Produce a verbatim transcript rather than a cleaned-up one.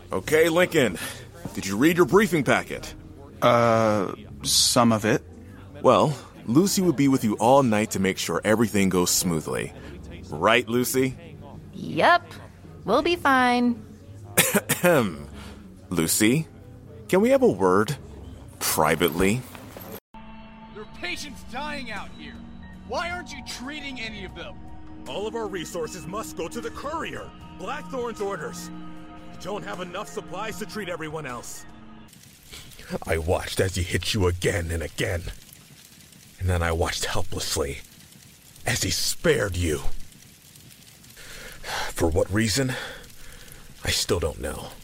Okay, Lincoln. Did you read your briefing packet? Uh, some of it. Well, Lucy will be with you all night to make sure everything goes smoothly. Right, Lucy? Yup. We'll be fine. Lucy, can we have a word? Privately? There are patients dying out here. Why aren't you treating any of them? All of our resources must go to the courier. Blackthorn's orders. We don't have enough supplies to treat everyone else. I watched as he hit you again and again. And then I watched helplessly as he spared you. For what reason? I still don't know.